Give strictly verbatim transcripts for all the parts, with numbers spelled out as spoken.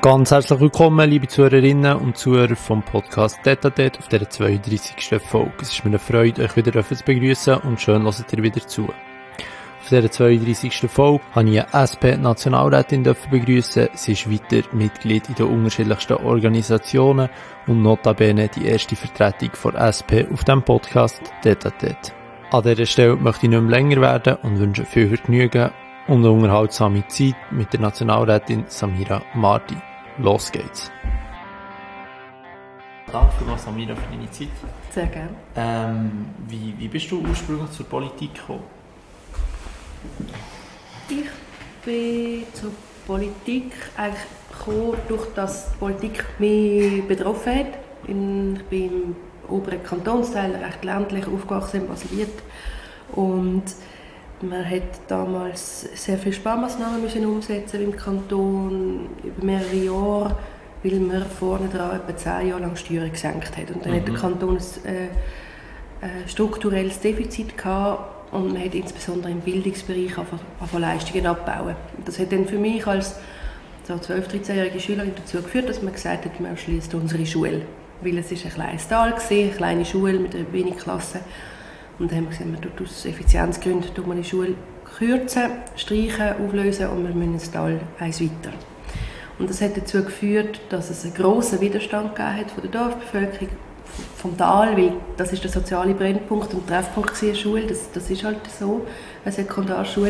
Ganz herzlich willkommen, liebe Zuhörerinnen und Zuhörer vom Podcast Tete à Tete auf dieser zweiunddreissigsten Folge. Es ist mir eine Freude, euch wieder zu begrüßen und schön, hört ihr wieder zu. Auf dieser zweiunddreissigsten Folge habe ich eine S P-Nationalrätin begrüßen. Sie ist weiter Mitglied in den unterschiedlichsten Organisationen und notabene die erste Vertretung der S P auf dem Podcast Tete à Tete. An dieser Stelle möchte ich nicht mehr länger werden und wünsche viel Vergnügen und eine unterhaltsame Zeit mit der Nationalrätin Samira Marti. Los geht's. Danke vielmals, Samira, für deine Zeit. Sehr gerne. Ähm, wie, wie bist du ursprünglich zur Politik gekommen? Ich bin zur Politik eigentlich gekommen, durch das die Politik mich betroffen hat. Ich bin im oberen Kantonsteil, recht ländlich aufgewachsen in Basel. Und man hat damals sehr viele Sparmaßnahmen müssen umsetzen im Kanton über mehrere Jahre, weil man vorne dran etwa zehn Jahre lang Steuern gesenkt hat. Und dann mhm. hat der Kanton ein äh, äh, strukturelles Defizit gehabt und man hat insbesondere im Bildungsbereich angefangen Leistungen abbauen. Und das hat dann für mich als so zwölf-, dreizehnjährige Schülerin dazu geführt, dass man gesagt hat, man schließt unsere Schule. Weil es war ein kleines Tal, eine kleine Schule mit wenig Klassen. Und dann haben wir gesagt, man tut aus Effizienzgründen tut man die Schule kürzen, streichen, auflösen und wir müssen das Tal eins weiter. Und das hat dazu geführt, dass es einen grossen Widerstand gegeben hat von der Dorfbevölkerung, vom Tal, weil das ist der soziale Brennpunkt und Treffpunkt der Schule, das, das ist halt so, eine Sekundarschule.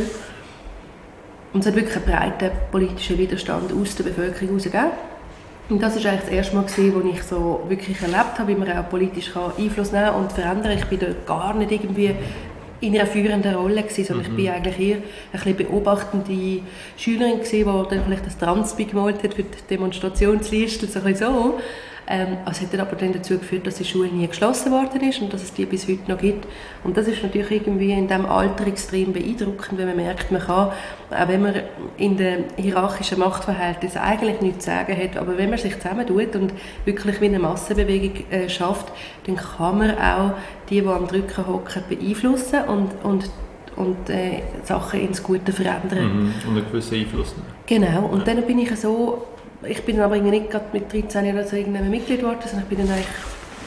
Und es hat wirklich einen breiten politischen Widerstand aus der Bevölkerung herausgegeben. Und das war eigentlich das erste Mal, wo ich so wirklich erlebt habe, wie man auch politisch Einfluss nehmen und verändern kann. Ich war dort gar nicht irgendwie in einer führenden Rolle, sondern mhm. ich war eigentlich eher eine bisschen beobachtende Schülerin, die dann vielleicht das Transpi gemalt hat für die Demonstrationsliste, so ein bisschen so. Ähm, es hat dann aber dann dazu geführt, dass die Schule nie geschlossen worden ist und dass es die bis heute noch gibt. Und das ist natürlich irgendwie in diesem Alter extrem beeindruckend, wenn man merkt, man kann, auch wenn man in den hierarchischen Machtverhältnissen eigentlich nichts zu sagen hat, aber wenn man sich zusammentut und wirklich wie eine Massenbewegung äh, schafft, dann kann man auch die, die am Drücken hocken, beeinflussen und, und und äh, Sachen ins Gute verändern. Mhm. Und einen gewissen Einfluss nehmen. Genau, und ja. dann bin ich so, ich bin aber nicht gerade mit dreizehn Jahren so irgendeinem Mitglied geworden, sondern ich bin dann eigentlich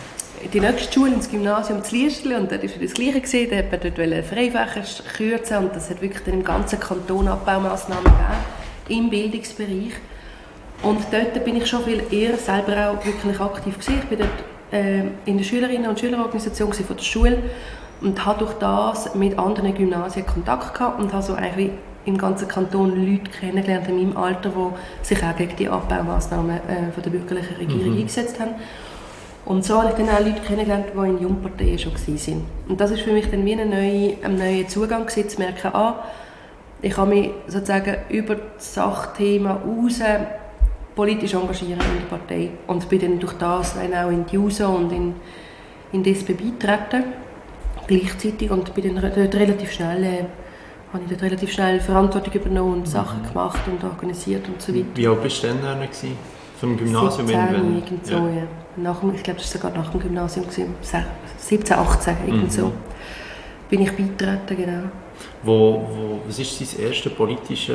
in die nächste Schule, ins Gymnasium zu Liestl, und dort war das Gleiche gewesen, da hat man dort Freifächer kürzen und das hat wirklich dann im ganzen Kanton Abbaumaßnahmen gegeben, im Bildungsbereich. Und dort bin ich schon viel eher selber auch wirklich aktiv gewesen. Ich bin dort äh, in der Schülerinnen- und Schülerorganisation von der Schule und habe durch das mit anderen Gymnasien Kontakt gehabt und habe so eigentlich im ganzen Kanton Leute kennengelernt in meinem Alter, die sich auch gegen die Abbaumaßnahmen äh, von der bürgerlichen Regierung mhm. eingesetzt haben. Und so habe ich dann auch Leute kennengelernt, die in Jungparteien schon waren. Und das war für mich dann wie ein neuer, ein neuer Zugang gewesen, zu merken, ah, ich kann mich sozusagen über das Sachthema raus politisch engagieren in der Partei. Und bin dann durch das dann auch in die J U S O und in, in die S P beitreten, gleichzeitig, und bin dann dort relativ schnell äh, habe ich dort relativ schnell Verantwortung übernommen und Sachen mhm. gemacht und organisiert und so weiter. Wie alt warst du denn da noch? Vom Gymnasium? siebzehn, irgend so, ja. Ja. Nach dem, ich glaube, das war sogar nach dem Gymnasium, siebzehn, achtzehn, irgend mhm. so. Bin ich beigetreten, genau. Wo, wo, was war dein erstes politisches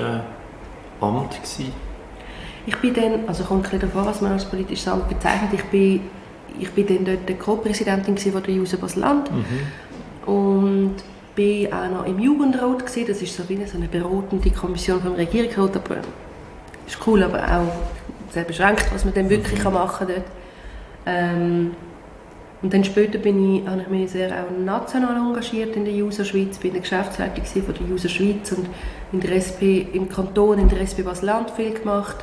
Amt gewesen? Ich bin dann, also kommt ein bisschen davon, was man als politisches Amt bezeichnet, ich bin, ich bin dann dort die Co-Präsidentin von der J U S O Basel-Land mhm. und ich war auch noch im Jugendrat, das ist so wie eine, so eine beratende Kommission vom Regierungsrat, aber ist cool, aber auch sehr beschränkt, was man dann wirklich mhm. machen kann dort. Ähm, und dann später bin ich, habe ich mich sehr auch national engagiert in der J U S O Schweiz, bin in der Geschäftsleitung von der J U S O Schweiz und in der S P im Kanton, in der S P Basel-Land viel gemacht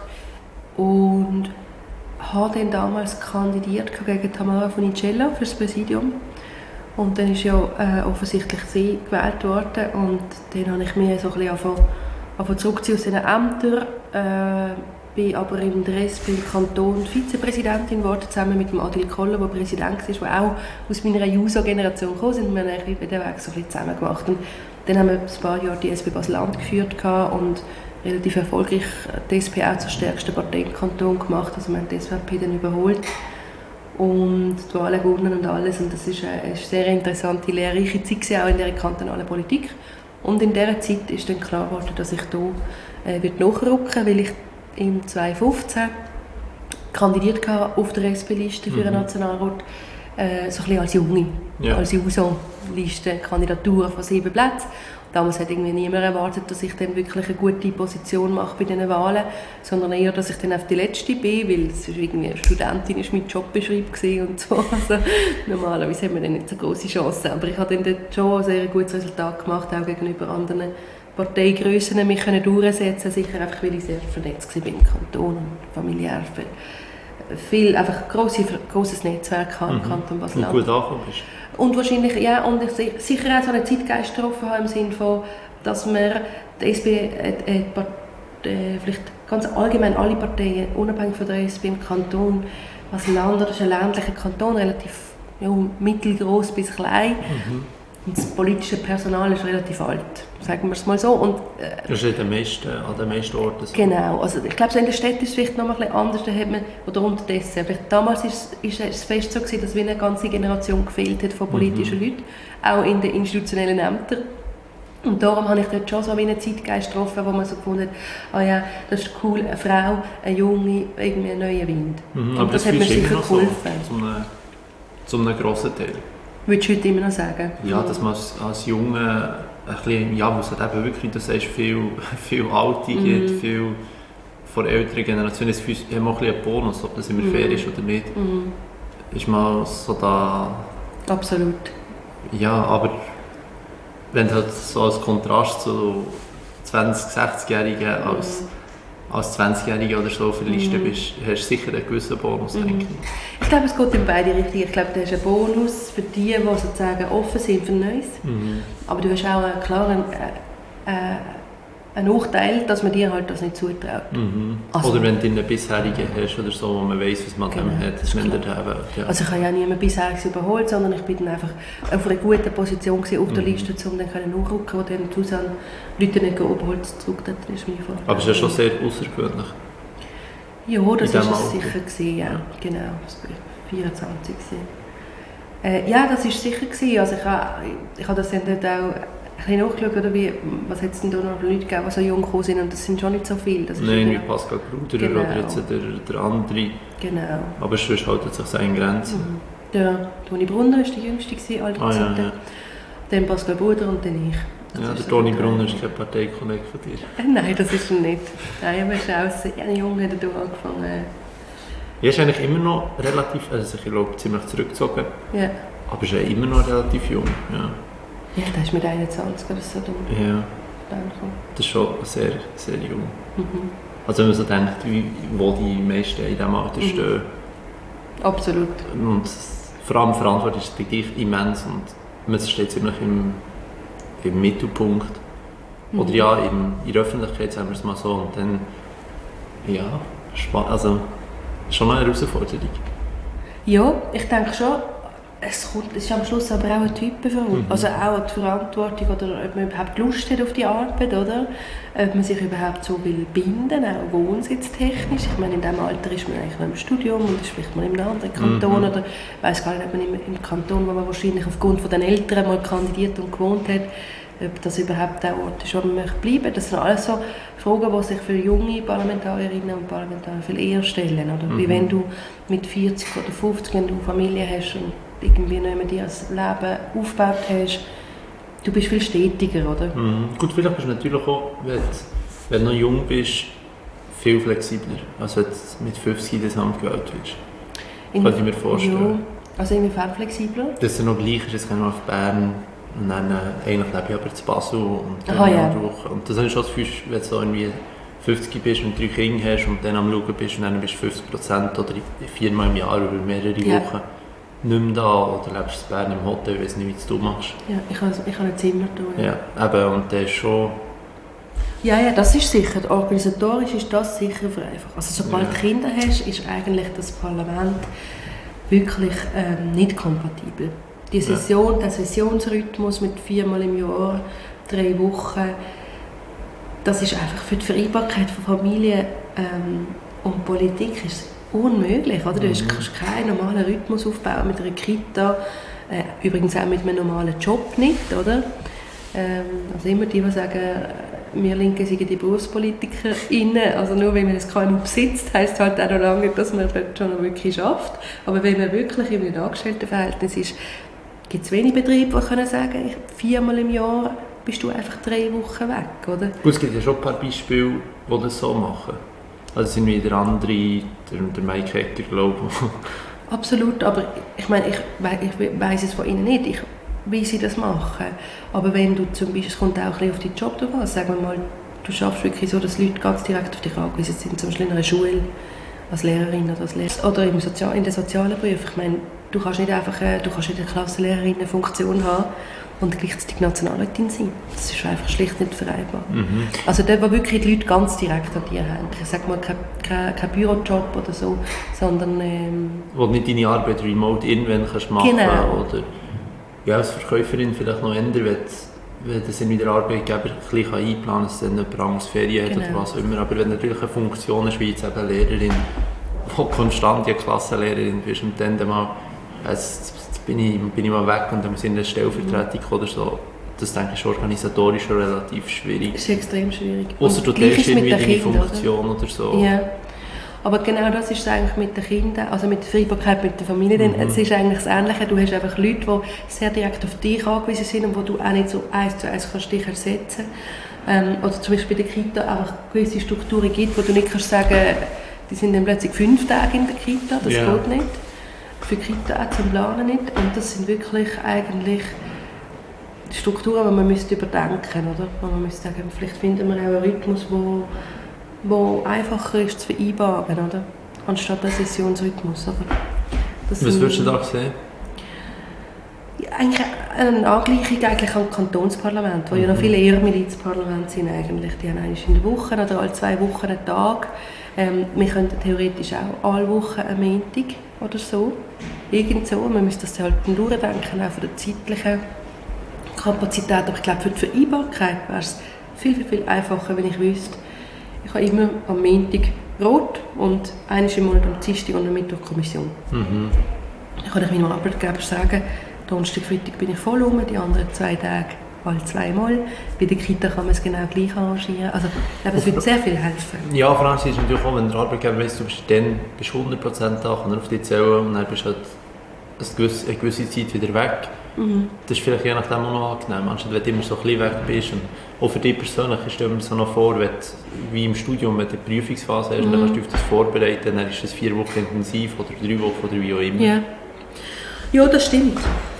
und habe dann damals kandidiert gegen Tamara Funicello für das Präsidium. Und dann ist ja äh, offensichtlich sie gewählt worden und dann habe ich mich so ein bisschen angefangen zurückziehen aus diesen Ämtern. Äh, bin aber in der S P im Kanton Vizepräsidentin geworden, zusammen mit dem Adil Koller, der Präsident war, der auch aus meiner J U S O-Generation kam, sind wir eigentlich den Weg so ein bisschen zusammen gemacht. Und dann haben wir ein paar Jahre die S P Basel-Land geführt und relativ erfolgreich die S P auch zur stärksten Partei im Kanton gemacht, also wir haben die S V P dann überholt. Und die Wahlen gewonnen und alles. Und das war eine, eine sehr interessante, lehrreiche Zeit, auch in der kantonalen Politik. Und in dieser Zeit ist dann klar geworden, dass ich hier äh, nachrücken will, weil ich im zweitausendfünfzehn kandidiert auf der S P-Liste für einen Mhm. Nationalrat, äh, so ein bisschen als Junge, Ja. als Juso-Liste, Kandidatur von sieben Plätzen. Damals hat irgendwie niemand erwartet, dass ich dann wirklich eine gute Position mache bei diesen Wahlen, sondern eher, dass ich dann auf die letzte bin, weil es ist irgendwie eine Studentin ist mein Jobbeschreib gewesen und so. Also normalerweise hat man dann nicht so große Chancen, aber ich habe dann dort schon ein sehr gutes Resultat gemacht, auch gegenüber anderen Parteigrössen mich können durchsetzen, sicher einfach, weil ich sehr vernetzt war im Kanton und familiär viel, viel einfach grosse, grosses Netzwerk habe im Kanton Und Basel-Land. gut angekommen bist. Und wahrscheinlich, ja, und ich si- sicher auch so einen Zeitgeist getroffen habe, im Sinne von, dass wir die S P, äh, äh, Part- äh, vielleicht ganz allgemein alle Parteien, unabhängig von der S P im Kanton, als Land, das ist ein ländlicher Kanton, relativ ja, mittelgroß bis klein. Mhm. Und das politische Personal ist relativ alt, sagen wir es mal so. Und, äh, Das ist ja den meisten, an den meisten Orten so. Genau, also ich glaube, so in der Stadt ist es vielleicht noch mal ein bisschen anders, da hat man, oder unterdessen. Vielleicht damals ist, ist es fest so gewesen, dass wie eine ganze Generation gefehlt hat von politischen Mhm. Leuten, auch in den institutionellen Ämtern. Und darum habe ich dort schon so wie einen Zeitgeist getroffen, wo man so gefunden hat, ah ja, das ist cool, eine Frau, eine Junge, irgendwie ein neuer Wind. Mhm, Und aber das, das hat mir fühlst du sicher immer noch so, geholfen. zum einem, zum einem grossen Teil. Würdest du heute immer noch sagen? Ja, dass man als, als Junge ein bisschen, ja, wo es halt eben wirklich, du sagst, viel, viel Alte gibt, Mhm. viel von der älteren Generation, es haben auch ein bisschen einen Bonus, ob das immer Mhm. fair ist oder nicht, Mhm. ist mal so da, Absolut. ja, aber wenn du halt so als Kontrast zu zwanzig-, sechzigjährigen als, als zwanzigjährige oder so auf der Liste Mhm. bist, hast du sicher einen gewissen Bonus, Mhm. denke ich. Ich glaube, es geht in beide Richtungen. Ich glaube, du hast einen Bonus für die, die sozusagen offen sind für Neues. Mhm. Aber du hast auch einen klaren äh, äh, einen Nachteil, dass man dir halt das nicht zutraut. Mhm. Also- Oder wenn du einen bisherigen hast oder so, wo man weiss, was man Genau, dem hat, das ist wenn klar. der eben, ja. Also ich habe ja niemanden bisher überholt, sondern ich bin dann einfach auf einer guten Position gewesen, auf der Mhm. Liste, um dann nachrücken und dann zusammen Leute nicht überholt zurücktreten. Das ist meine Vorstellung. Aber es ist ja schon sehr außergewöhnlich. Ja, das in war diesem es Alter. sicher gewesen, ja. Genau, das war vierundzwanzig gewesen. Äh, ja, das war sicher gewesen. Also ich habe, ich habe das dann dort auch ein bisschen nachgeschaut, oder wie, was hat es denn da noch für Leute gegeben, die so jung gekommen sind, und das sind schon nicht so viele. Das ist Nein, wie immer- Pascal Gruder Genau. oder jetzt der, der andere. Genau. Aber sonst hält es sich so in Grenzen. Mhm. Der Toni Brunner war der jüngste gewesen, Alter, Ah, ja, gesagt. ja. Dann Pascal Bruder und dann ich. Das Ja, ist der so Toni der- Brunner ist kein Parteikollege von dir. Äh, Nein, das ist er nicht. Nein, aber er ist auch sehr jung, hat er da angefangen. Er ist eigentlich immer noch relativ, also ich glaube ziemlich zurückgezogen, Ja. aber ist ja immer noch relativ jung. Ja, Ja, der ist mit einundzwanzig oder so dumm. ja das ist schon sehr, sehr jung. Mhm. Also wenn man so denkt, wie, wo die meisten in diesem Alter Mhm. stehen. Absolut. Und vor allem Verantwortung ist gleich immens und man steht ziemlich im, im Mittelpunkt. Mhm. Oder ja, im, in der Öffentlichkeit, sagen wir es mal so. Und dann, ja, spa- also schon eine Herausforderung. Ja, ich denke schon, es, kommt, es ist am Schluss aber auch eine Typenverantwortung. Mhm. Also auch die Verantwortung, oder ob man überhaupt Lust hat auf die Arbeit, oder? Ob man sich überhaupt so will binden, auch wohnsitztechnisch. Ich meine, in diesem Alter ist man eigentlich noch im Studium und ist vielleicht mal in einem anderen Kanton, Mhm. oder ich weiss gar nicht, ob man im, im Kanton, wo man wahrscheinlich aufgrund von den Eltern mal kandidiert und gewohnt hat, ob das überhaupt der Ort ist, wo man möchte bleiben. Das sind alles so Fragen, die sich für junge Parlamentarierinnen und Parlamentarier viel eher stellen. Oder? Mhm. Wie wenn du mit vierzig oder fünfzig, wenn du Familie hast und irgendwie nicht mehr dir das Leben aufgebaut hast, du bist viel stetiger, oder? Mhm. Gut, vielleicht bist du natürlich auch, wenn du, wenn du noch jung bist, viel flexibler, als wenn du mit fünfzig in das Amt gewählt wirst. In- Könnte ich mir vorstellen. Ja, also inwiefern flexibler? Dass es noch gleich ist, jetzt gehen wir auf Bern und dann äh, eigentlich lebe ich aber zu Basel und dann Aha, ja. durch. Und das ist schon das Gefühl, wenn du so irgendwie fünfzig bist und drei Kinder hast und dann am Schauen bist und dann bist du fünfzig Prozent oder viermal im Jahr über mehrere Ja. Wochen nicht mehr da oder lebst in Bern im Hotel, ich weiß nicht, wie du es machst. Ja, ich habe, ich habe ein Zimmer da. Ja, eben, und das ist schon... Ja, ja, das ist sicher. Organisatorisch ist das sicher vereinfacht. Also sobald Ja. du Kinder hast, ist eigentlich das Parlament wirklich ähm, nicht kompatibel. Die Ja. Session, der Sessionsrhythmus mit viermal im Jahr, drei Wochen, das ist einfach für die Vereinbarkeit von Familie ähm, und Politik ist unmöglich. Oder? Du Mhm. kannst keinen normalen Rhythmus aufbauen mit einer Kita, äh, übrigens auch mit einem normalen Job nicht. Oder? Ähm, also immer die, die sagen, wir Linke sind die BerufspolitikerInnen. Also nur wenn man das K M U besitzt, heisst es halt auch noch lange nicht, dass man dort schon noch wirklich schafft. Aber wenn man wirklich in einem Angestelltenverhältnis ist, gibt es wenig Betriebe, die können sagen, ich, viermal im Jahr bist du einfach drei Wochen weg, oder? Gut, es gibt ja schon ein paar Beispiele, die das so machen. Also sind wieder andere, der, der Mike Hecker, glaube ich. Absolut, aber ich meine, ich, ich weiss es von Ihnen nicht, ich, wie sie das machen. Aber wenn du zum Beispiel, es kommt auch ein bisschen auf deinen Job drauf an, sagen wir mal, du schaffst wirklich so, dass Leute ganz direkt auf dich angewiesen sind, zum Beispiel in einer Schule, als Lehrerin oder als Lehrer, oder im Sozial, in den sozialen Berufen. Ich meine, du kannst nicht einfach, du kannst nicht eine Klassenlehrerinnenfunktion haben und gleichzeitig Nationalrätin sein. Das ist einfach schlicht nicht vereinbar. Mhm. Also dort, wo wirklich die Leute ganz direkt an dir haben. Ich sage mal, kein, kein, kein Bürojob oder so, sondern... Ähm, wo du nicht deine Arbeit remote irgendwann kannst machen genau. Oder ja, als Verkäuferin vielleicht noch ändern, wenn, wenn das irgendwie der Arbeitgeber ein bisschen einplanen kann, dass dann jemand anderes Ferien hat genau. oder was auch immer. Aber wenn natürlich eine Funktion ist, wie jetzt eben Lehrerin, wo konstant ja Klassenlehrerin bist und dann mal... Also, Bin ich, bin ich mal weg und dann muss ich in eine Stellvertretung kommen oder so. Das denke ich ist organisatorisch schon relativ schwierig. Das ist extrem schwierig. Ausser du teilst irgendwie deine Funktion oder, oder so. Ja. Aber genau das ist es eigentlich mit den Kindern, also mit der Vereinbarkeit mit der Familie. Denn mhm. es ist eigentlich das Ähnliche. Du hast einfach Leute, die sehr direkt auf dich angewiesen sind und wo du auch nicht so eins zu eins kannst dich ersetzen kannst. Ähm, oder zum Beispiel bei der Kita einfach gewisse Strukturen gibt, wo du nicht kannst sagen, die sind dann plötzlich fünf Tage in der Kita. Das ja. geht nicht. Für Kita auch zum Planen nicht. Und das sind wirklich eigentlich Strukturen, die man müsste überdenken müsste. Man müsste sagen, vielleicht finden wir auch einen Rhythmus, wo, wo einfacher ist zu vereinbaren, oder? Anstatt einen Sessionsrhythmus. Aber das Was würdest du da sehen? Eigentlich eine Angleichung eigentlich am Kantonsparlament, wo mhm. ja noch viele eher Milizparlamente sind eigentlich. Die haben eigentlich in der Woche oder alle zwei Wochen einen Tag. Ähm, wir könnten theoretisch auch alle Wochen einen Montag oder so. Irgend so. Man müsste das halt durchdenken, auch von der zeitlichen Kapazität. Aber ich glaube, für die Vereinbarkeit wäre es viel, viel, viel einfacher, wenn ich wüsste, ich habe immer am Montag Rot und einmal im Monat am Dienstag und am Mittwoch Kommission. Mhm. Dann kann ich meinem Arbeitgeber sagen, Donnerstag, Freitag bin ich voll rum, die anderen zwei Tage alle zweimal. Bei der Kita kann man es genau gleich arrangieren. Also, ich glaube, es wird sehr viel helfen. Ja, vor allem ist es natürlich auch, wenn der Arbeitgeber weiss, du bist dann bist hundert Prozent da, kann er auf dich zählen und dann bist du halt eine gewisse, eine gewisse Zeit wieder weg. Mhm. Das ist vielleicht je nachdem auch noch angenehm, anstatt wenn du immer so ein bisschen weg bist. Und auch für dich persönlich, ich stelle mir so noch vor, wenn du, wie im Studium, wenn du eine Prüfungsphase hast, mhm. dann kannst du dich auf das vorbereiten, dann ist das vier Wochen intensiv oder drei Wochen oder wie auch immer. Ja, ja das stimmt.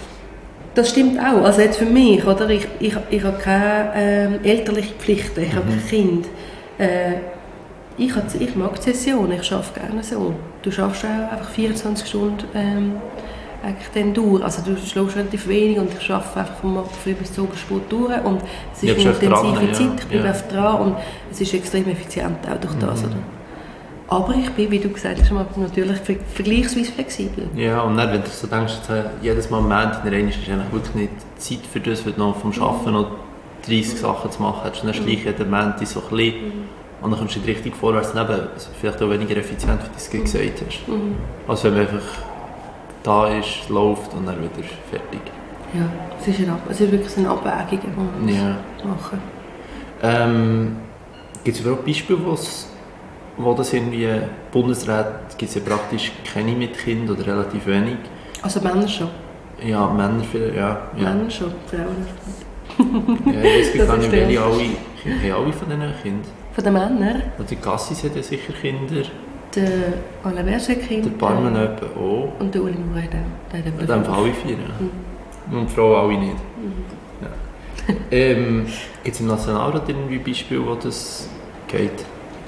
Das stimmt auch. Also jetzt für mich, oder? Ich, ich, ich habe keine ähm, elterlichen Pflichten, ich mhm. habe kein Kind. Äh, ich, habe, ich mag die Session, ich arbeite gerne so. Du schaffst auch einfach vierundzwanzig Stunden ähm, eigentlich dann durch. Also du schläfst relativ wenig und ich arbeite einfach vom Morgen früh bis zum Abendsport durch. Und es ist eine intensive dran, Zeit, ja. ich bin ja. dran und es ist extrem effizient auch durch das. Mhm. Oder? Aber ich bin, wie du gesagt hast, natürlich vergleichsweise flexibel. Ja, und dann, wenn du so denkst, jedes Mal am Montag in der Reihe ist eigentlich wirklich nicht Zeit für das, wenn du noch vom Arbeiten noch dreißig Sachen zu machen hast. Dann schleichst du jeden Montag so ein bisschen mhm. und dann kommst du nicht richtig vorwärts. Dann eben, vielleicht auch weniger effizient, wie du es mhm. gesagt hast. Mhm. Also wenn man einfach da ist, läuft und dann wieder fertig. Ja, es ist, eine, es ist wirklich eine Abwägung, die man ja. machen ähm, gibt es überhaupt Beispiele, wo das irgendwie Bundesräte gibt es ja praktisch keine mit Kindern oder relativ wenig. Also Männer schon? Ja, Männer vielleicht, ja. ja. Männer schon, Frauen. Ja, ich weiß gar nicht, welche alle, haben alle von diesen Kindern. Von den Männern? Die Cassis hat ja sicher Kinder. Der Alain Berset hat Kinder. Der Barmen auch. Und der Uli Maurer hat auch. Der hat alle vier, ja. Mhm. Und die Frauen alle nicht. Mhm. Ja. ähm, gibt es im Nationalrat irgendwie Beispiele, wo das geht?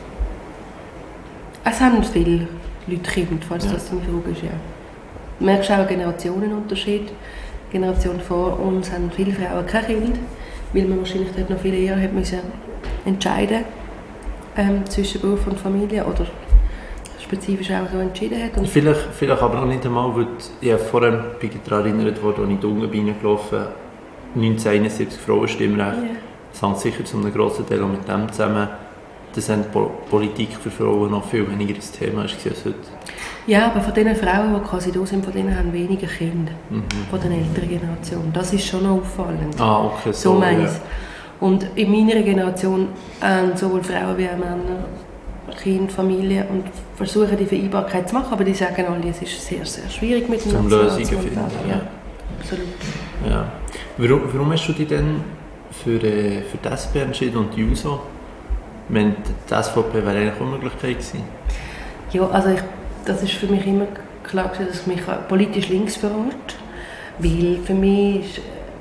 Es haben viele Leute Kinder, falls ja. das deine Frage ist, ja. Du merkst auch einen Generationenunterschied. Die Generation vor uns haben viele Frauen kein Kind, weil man wahrscheinlich dort noch viel eher hat müssen entscheiden ähm, zwischen Beruf und Familie oder spezifisch auch so entschieden hat. Und vielleicht, vielleicht aber auch nicht einmal, weil ich vorhin bin ich daran erinnert worden, als ich in die Ungenbeine gelaufen neunzehnhunderteinundsiebzig Frauenstimmrecht. Yeah. Das hängt sicher zu einem grossen Teil auch mit dem zusammen, dass Politik für Frauen noch viel weniger das Thema ist als heute. Ja, aber von den Frauen, die quasi da sind, von denen haben weniger Kinder, mhm. von der älteren Generation. Das ist schon noch auffallend. Ah, okay, so, so meine ich. Und in meiner Generation haben sowohl Frauen wie auch Männer Kinder, Familie und versuchen die Vereinbarkeit zu machen, aber die sagen alle, es ist sehr, sehr schwierig mit dem Lösungen finden. Ja, absolut. Ja. Warum, warum hast du dich denn für, äh, für die S P entschieden und die JUSO? Ich meine, die S V P wäre eigentlich auch eine Möglichkeit gewesen. Ja, also ich, das ist für mich immer klar gewesen, dass ich mich politisch links verorte, weil für mich ist,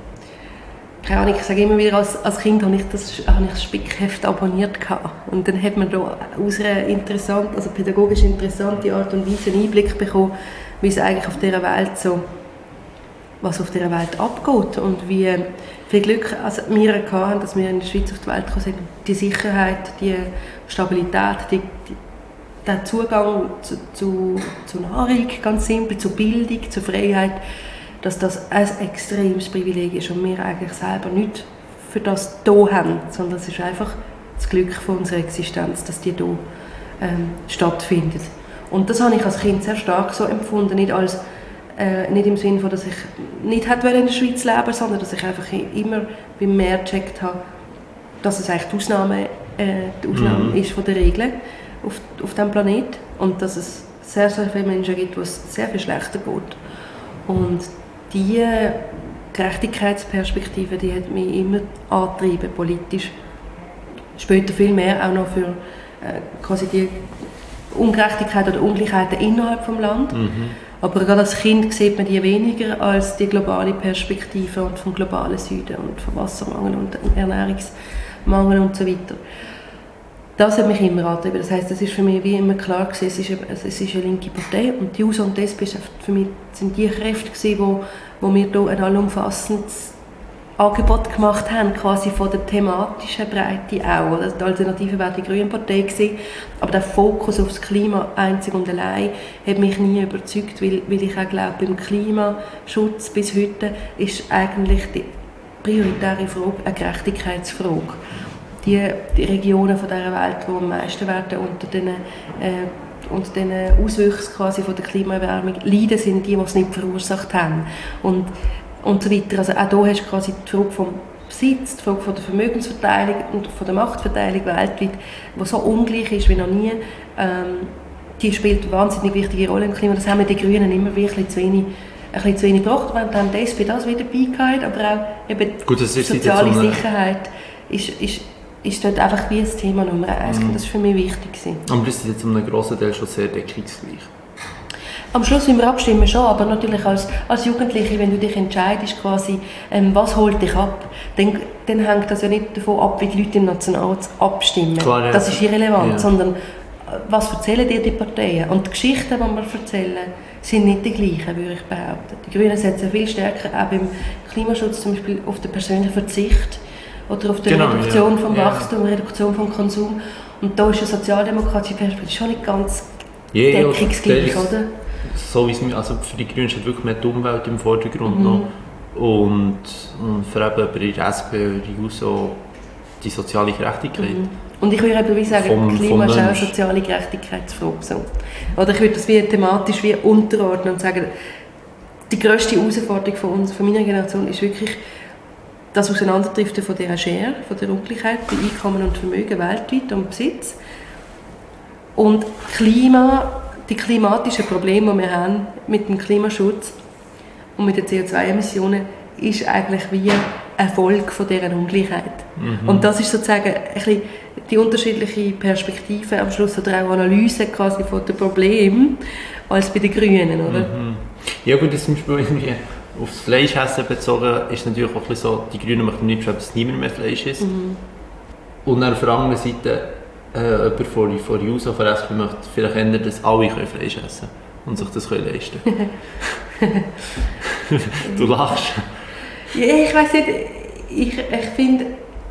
keine Ahnung, ich sage immer wieder, als, als Kind habe ich das, habe ich das Spickheft abonniert gehabt. Und dann hat man da aus einer interessant, also pädagogisch interessante Art und Weise einen Einblick bekommen, wie es eigentlich auf dieser Welt so, was auf dieser Welt abgeht und wie viel Glück also wir hatten, dass wir in der Schweiz auf die Welt gekommen sind. Die Sicherheit, die Stabilität, die, die, der Zugang zu, zu, zu Nahrung, ganz simpel, zu Bildung, zu Freiheit, dass das ein extremes Privileg ist und wir eigentlich selber nicht für das hier haben, sondern es ist einfach das Glück von unserer Existenz, dass die hier ähm, stattfindet. Und das habe ich als Kind sehr stark so empfunden, nicht, als, äh, nicht im Sinne von, dass ich nicht hätte in der Schweiz leben, sondern dass ich einfach immer beim Meer gecheckt habe, dass es eigentlich die Ausnahme, äh, die Ausnahme mhm. ist von der Regel auf, auf diesem Planeten und dass es sehr, sehr viele Menschen gibt, wo es sehr viel schlechter geht. Und diese Gerechtigkeitsperspektive, die hat mich immer angetrieben, politisch. Später viel mehr auch noch für äh, quasi die Ungerechtigkeit oder Ungleichheiten innerhalb des Landes. Mhm. Aber gerade als Kind sieht man die weniger als die globale Perspektive und vom globalen Süden und vom Wassermangel und Ernährungsmangel und so weiter. Das hat mich immer angetrieben. Das heisst, es ist für mich wie immer klar gewesen, es ist eine, es ist eine linke Partei und die JUSO und die S P für mich sind die Kräfte gewesen, wo, wo mir hier ein allumfassendes Angebot gemacht haben, quasi von der thematischen Breite auch. Oder? Die Alternative wäre die Grüne Partei gewesen, aber der Fokus auf das Klima einzig und allein hat mich nie überzeugt, weil, weil ich auch glaube, beim Klimaschutz bis heute ist eigentlich die prioritäre Frage eine Gerechtigkeitsfrage. Die, die Regionen von dieser Welt, die am meisten werden unter den, äh, unter den Auswüchsen quasi von der Klimaerwärmung leiden, sind die, die es nicht verursacht haben. Und, und so weiter. Also auch hier hast du quasi die Frage vom Besitz, die Frage von der Vermögensverteilung und von der Machtverteilung weltweit, die so ungleich ist wie noch nie. Ähm, die spielt eine wahnsinnig wichtige Rolle im Klima. Das haben wir die Grünen immer wirklich zu wenig, ein bisschen zu wenig gebracht. Wir haben die S P das wieder beigehalten, aber auch eben Gut, das ist soziale so eine... Sicherheit ist, ist ist dort einfach wie das Thema Nummer eins. Mm. Das war für mich wichtig. Aber das ist jetzt um einen grossen Teil schon sehr deckungsgleich. Am Schluss müssen wir abstimmen schon, aber natürlich als, als Jugendliche, wenn du dich entscheidest, quasi, ähm, was holt dich ab, dann, dann hängt das ja nicht davon ab, wie die Leute im Nationalrat abstimmen. Klar, ja. Das ist irrelevant, ja. Sondern was erzählen dir die Parteien? Und die Geschichten, die wir erzählen, sind nicht die gleichen, würde ich behaupten. Die Grünen setzen viel stärker auch beim Klimaschutz zum Beispiel auf den persönlichen Verzicht oder auf die genau, Reduktion ja. vom Wachstum, ja. Reduktion vom Konsum. Und da ist eine sozialdemokratische Perspektive schon nicht ganz yeah, deckungsgleich, ja, oder? So wie es, also für die Grünen steht wirklich mehr die Umwelt im Vordergrund mhm. noch. Und, und für eben bei der S P oder die JUSO die soziale Gerechtigkeit. Mhm. Und ich würde eben sagen, vom, Klima ist auch eine soziale Gerechtigkeitsfrage. So. Oder ich würde das wie thematisch wie unterordnen und sagen, die grösste Herausforderung von uns, von meiner Generation, ist wirklich das Auseinanderdriften von dieser Schere, von der Ungleichheit bei Einkommen und Vermögen weltweit und Besitz. Und Klima, die klimatischen Probleme, die wir haben mit dem Klimaschutz und mit den C O zwei Emissionen, ist eigentlich wie eine Folge von dieser Ungleichheit. Mhm. Und das ist sozusagen ein bisschen die unterschiedliche Perspektive am Schluss oder auch Analyse quasi von den Problemen als bei den Grünen, oder? Mhm. Ja gut, das zum Beispiel irgendwie aufs Fleischessen bezogen ist natürlich auch ein bisschen so, die Grünen möchten nicht, dass niemand mehr Fleisch isst. Mhm. Und auf der anderen Seite äh, jemand von, von JUSO, von S P möchte vielleicht ändern, dass alle Fleisch essen können und sich das können leisten können. Du lachst. Ja, ich weiss nicht, ich, ich finde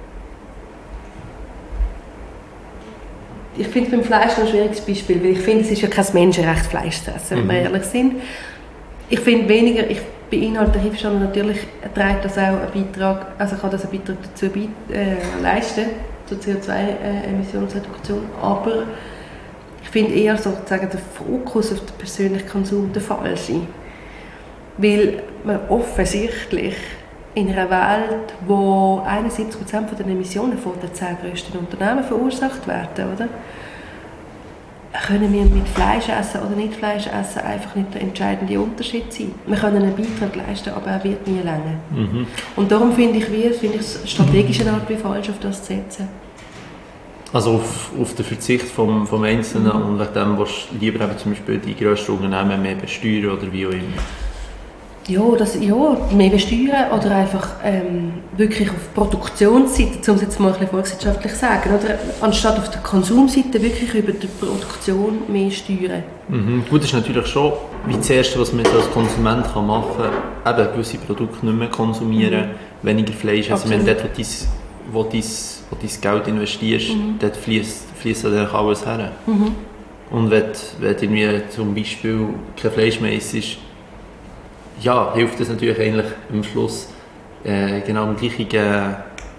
ich finde beim Fleisch ein schwieriges Beispiel, weil ich finde, es ist ja kein Menschenrecht, Fleisch zu essen, wenn wir ehrlich sind. Ich finde weniger, ich bin inhaltlich schon natürlich trägt das auch einen Beitrag, also kann das einen Beitrag dazu be äh, leisten, zur C O zwei Emissionsreduktion, aber ich finde eher sozusagen der Fokus auf den persönlichen Konsum der falsche. Weil man offensichtlich in einer Welt, wo einundsiebzig Prozent der Emissionen von den zehn grössten Unternehmen verursacht werden, oder? Können wir mit Fleisch essen oder nicht Fleisch essen einfach nicht der entscheidende Unterschied sein. Wir können einen Beitrag leisten, aber er wird nie länger. Mhm. Und darum finde ich, wie, finde ich es strategische Art wie falsch, auf das zu setzen. Also auf, auf den Verzicht vom, vom Einzelnen mhm. und wegen dem willst du lieber eben zum Beispiel die grössten Unternehmen mehr besteuern oder wie auch immer? Ja, das, ja, mehr besteuern oder einfach ähm, wirklich auf Produktionsseite, um es jetzt mal ein bisschen volkswirtschaftlich zu sagen, oder anstatt auf der Konsumseite wirklich über die Produktion mehr steuern. Mhm. Gut, das ist natürlich schon wie das Erste, was man als Konsument kann machen kann, eben gewisse Produkte nicht mehr konsumieren, mhm. weniger Fleisch. Also wenn dort, wo du wo dein, wo dein Geld investierst, mhm. dort fließt, fließt dann alles her. Mhm. Und wenn, wenn du irgendwie zum Beispiel kein Fleisch mehr isst, ja, hilft das natürlich eigentlich am Schluss äh, genau am gleichen, äh,